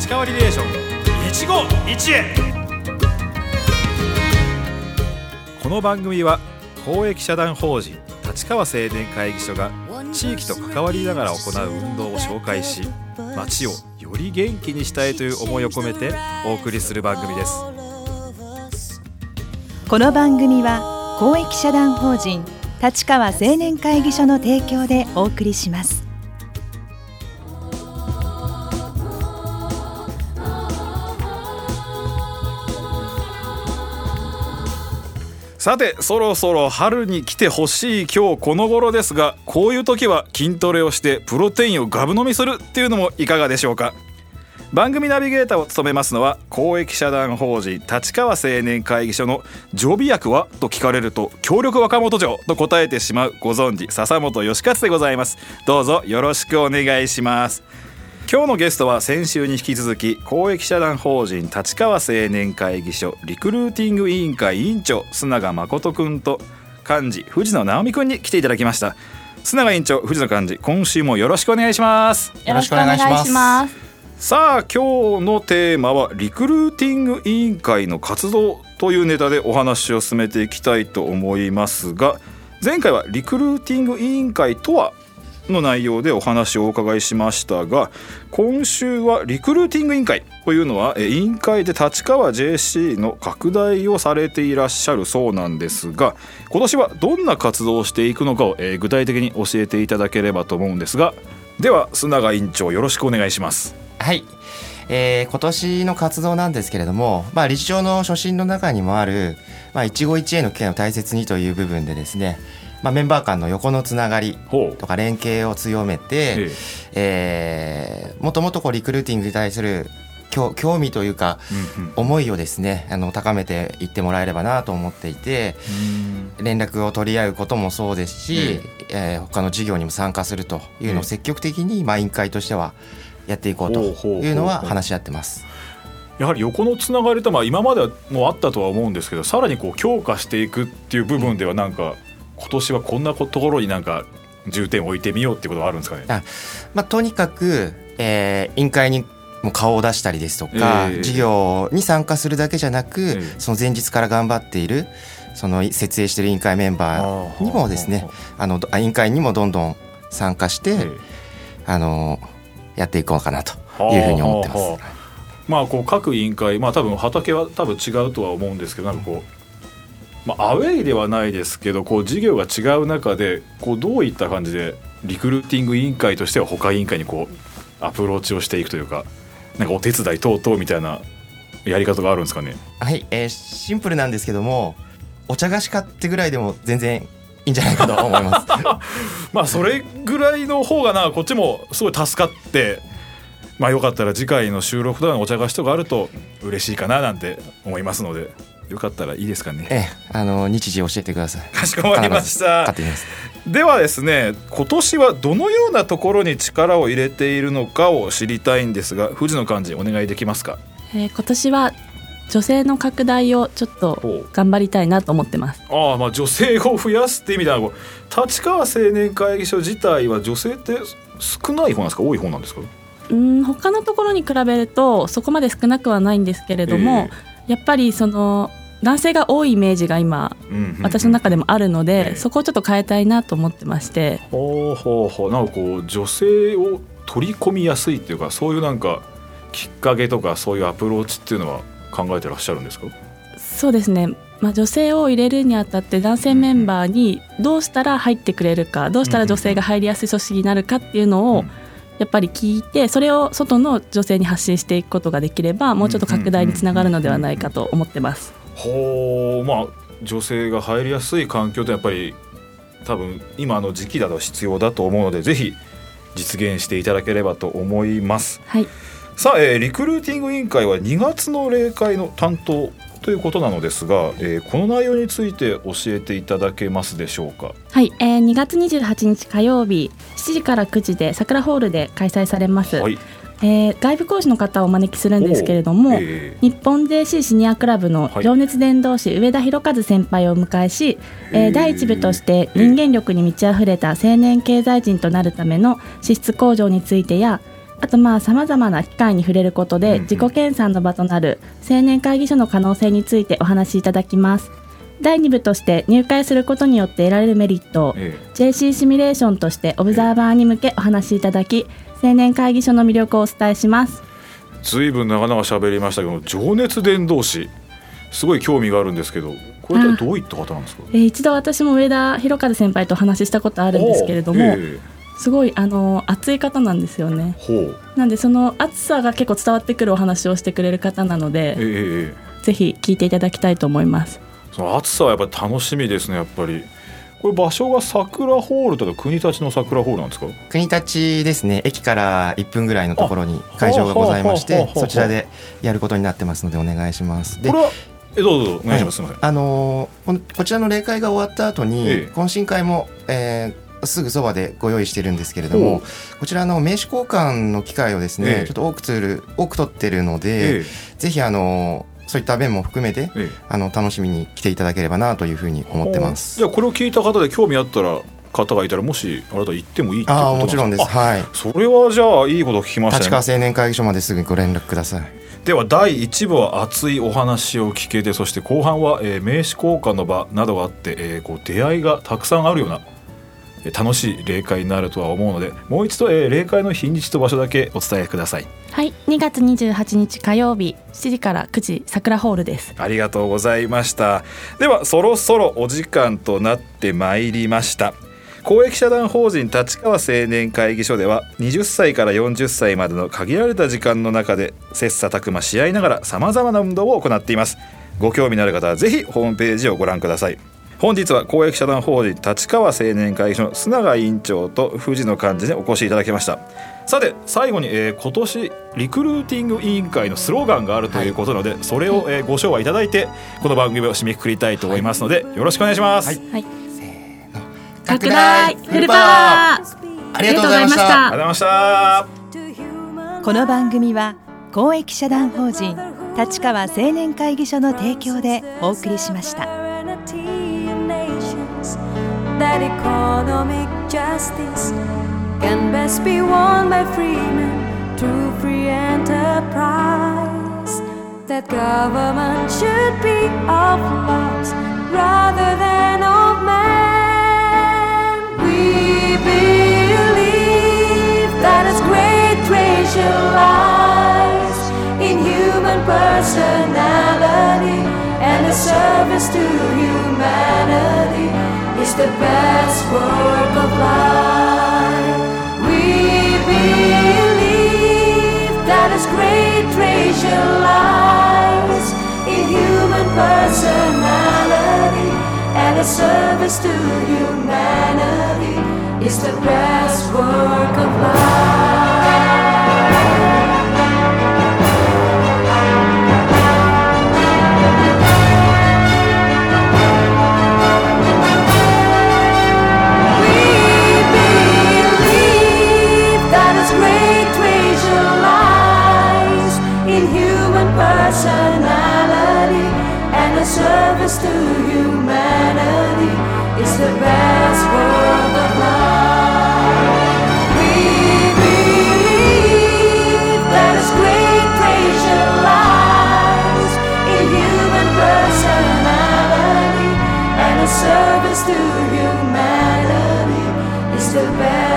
立川リレーション一期一会。この番組は公益社団法人立川青年会議所が地域と関わりながら行う運動を紹介し、街をより元気にしたいという思いを込めてお送りする番組です。 この番組は公益社団法人立川青年会議所の提供でお送りします。 さて、そろそろ春に来てほしい今日この頃ですが、こういう時は筋トレをしてプロテインをガブ飲みするっていうのもいかがでしょうか。番組ナビゲーターを務めますのは公益社団法人立川青年会議所の常備薬はと聞かれると強力若元嬢と答えてしまうご存知笹本義勝でございます。どうぞよろしくお願いします。今日のゲストは先週に引き続き公益社団法人立川青年会議所リクルーティング委員会委員長須永誠くんと幹事藤野直美くんに来ていただきました。須永委員長、藤野幹事、今週もよろしくお願いします。 よろしくお願いします。 さあ、今日のテーマはリクルーティング委員会の活動というネタでお話を進めていきたいと思いますが、前回はリクルーティング委員会とはの内容でお話をお伺いしましたが、今週はリクルーティング委員会というのは委員会で立川 JC の拡大をされていらっしゃるそうなんですが、今年はどんな活動をしていくのかを具体的に教えていただければと思うんですが、では須永委員長、よろしくお願いします。 はい、今年の活動なんですけれども、理事長の所信の中にもある、一期一会の機会を大切にという部分でですね、メンバー間の横のつながりとか連携を強めて、もともとリクルーティングに対する興味というか、思いをですね高めていってもらえればなと思っていて、連絡を取り合うこともそうですし、他の事業にも参加するというのを積極的に委員会としてはやっていこうというのは話し合ってます。 やはり横のつながりと今まではもうあったとは思うんですけど、さらに強化していくっていう部分では今年はこんなところに重点を置いてみようっていうことはあるんですかね。 とにかく、委員会にも顔を出したりですとか、事業に参加するだけじゃなく、その前日から頑張っているその設営している委員会メンバーにもですね、委員会にもどんどん参加して、やっていこうかなというふうに思ってます。 各委員会、多分畑は多分違うとは思うんですけど、アウェイではないですけど事業が違う中でどういった感じでリクルーティング委員会としては他委員会にアプローチをしていくというか、お手伝い等々みたいなやり方があるんですかね。 はい、シンプルなんですけども、お茶菓子買ってぐらいでも全然いいんじゃないかと思いますそれぐらいの方がこっちもすごい助かって、よかったら次回の収録とかのお茶菓子とかあると嬉しいかななんて思いますので、よかったらいいですかね。 日時教えてください。 かしこまりました。ではですね、今年はどのようなところに力を入れているのかを知りたいんですが、藤野幹事お願いできますか。 今年は女性の拡大をちょっと頑張りたいなと思ってます。 女性を増やすって意味では立川青年会議所自体は女性って少ない方なんですか、多い方なんですか。 他のところに比べるとそこまで少なくはないんですけれども、やっぱり男性が多いイメージが今、私の中でもあるので、そこをちょっと変えたいなと思ってまして。 女性を取り込みやすいっていうか、そういうきっかけとかそういうアプローチっていうのは考えてらっしゃるんですか。 そうですね、女性を入れるにあたって男性メンバーにどうしたら入ってくれるか、どうしたら女性が入りやすい組織になるかっていうのをやっぱり聞いて、それを外の女性に発信していくことができれば、もうちょっと拡大につながるのではないかと思ってます。 女性が入りやすい環境ってやっぱり多分今の時期だと必要だと思うので、ぜひ実現していただければと思います。 はい。 さあ、リクルーティング委員会は2月の例会の担当ということなのですが、この内容について教えていただけますでしょうか。 はい、2月28日火曜日7時から9時で桜ホールで開催されます。はい。外部講師の方をお招きするんですけれども、日本 JC シニアクラブの情熱伝道師上田博和先輩をお迎えし、第一部として人間力に満ち溢れた青年経済人となるための資質向上についてや、 あとさまざまな機会に触れることで自己研鑽の場となる青年会議所の可能性についてお話しいただきます。第2部として入会することによって得られるメリットを JC シミュレーションとしてオブザーバーに向けお話しいただき、青年会議所の魅力をお伝えします。 ずいぶん長々喋りましたけど、情熱伝道師すごい興味があるんですけど、これはどういった方なんですか？ 一度私も上田博和先輩とお話ししたことあるんですけれども、すごい熱い方なんですよね。なんでその熱さが結構伝わってくるお話をしてくれる方なので、ぜひ聞いていただきたいと思います。 その熱さはやっぱり楽しみですね。やっぱりこれ場所が桜ホールとか国立の桜ホールなんですか？国立ですね。駅から1分ぐらいのところに会場がございまして、そちらでやることになってますのでお願いします。で、 これはどうぞお願いします。 こちらの例会が終わった後に懇親会も、すぐそばでご用意してるんですけれども、こちらの名刺交換の機会をですね、ちょっと多く取ってるので、ぜひそういった面も含めて、楽しみに来ていただければなというふうに思ってます。 じゃあこれを聞いた方で興味あったら方がいたら、もしあなた行ってもいいってことなんですか？ もちろんです。はい。 それはじゃあいいこと聞きましたね。 立川青年会議所まですぐご連絡ください。 では第1部は熱いお話を聞けて、そして後半は、名刺交換の場などがあって、出会いがたくさんあるような楽しい例会になるとは思うので、もう一度、例会の日にちと場所だけお伝えください。 はい、2月28日火曜日7時から9時桜ホールです。 ありがとうございました。ではそろそろお時間となってまいりました。公益社団法人立川青年会議所では20歳から40歳までの限られた時間の中で切磋琢磨し合いながらさまざまな運動を行っています。ご興味のある方はぜひホームページをご覧ください。本日は公益社団法人立川青年会議所の須永委員長と藤野幹事にお越しいただきました。さて最後に、今年リクルーティング委員会のスローガンがあるということなので、それを、ご唱和いただいてこの番組を締めくくりたいと思いますので、よろしくお願いします。 せーの、拡大フルパワー。 ありがとうございました。 ありがとうございました。 この番組は公益社団法人立川青年会議所の提供でお送りしました。 That economic justice can best be won by free men through free enterprise. That government should be of laws rather than of men. We believe that its great treasure lies in human personality, and the service to humanity is the best work of life. We believe that its great treasure lies in human personality, and the service to humanity is the best work of life. Personality and the service to humanity is the best work of life. We believe that its great treasure lies in human personality, and the service to humanity is the best